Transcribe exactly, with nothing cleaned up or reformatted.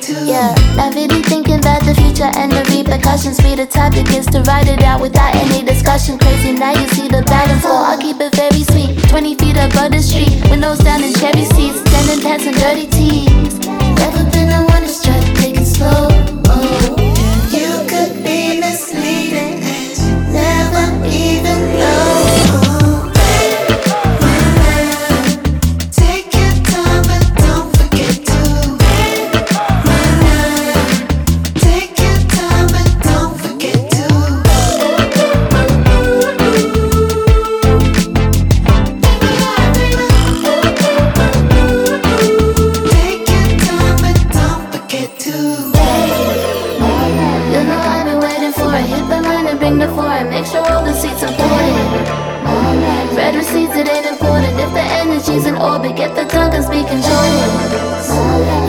Yeah, not really thinking about the future and the repercussions. Be the type that gets to write it out without any discussion. Crazy, now you see the balance. So I'll keep it very sweet. Twenty feet above the street, windows down in cherry seats, standing pants and dirty tees. Never been the one to try to take it slow. Oh, You could be misleading and you never even know. Take your time, but don't forget to. Take your time, but don't forget to. Take your time, but don't forget to. You know I've been waiting for it. Hit the line and bring the foreign. Make sure all the seats are ported. Red receipts, it ain't important. If the energy's in orbit, get the tongue and speak in Jordan.